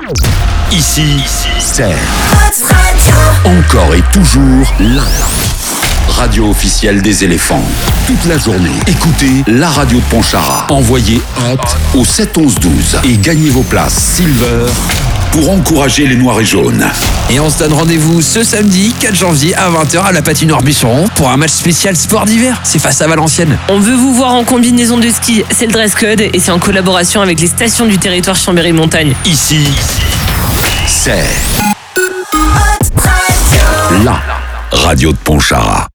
Ici, c'est encore et toujours la radio officielle des éléphants. Toute la journée, écoutez la radio de Pontcharra. Envoyez Hot au 7 11 12 et gagnez vos places Silver pour encourager les Noirs et Jaunes. Et on se donne rendez-vous ce samedi 4 janvier à 20h à la patinoire Buisson pour un match spécial sport d'hiver. C'est face à Valenciennes. On veut vous voir en combinaison de ski, c'est le dress code et c'est en collaboration avec les stations du territoire Chambéry-Montagne. Ici, c'est la radio de Pontcharra.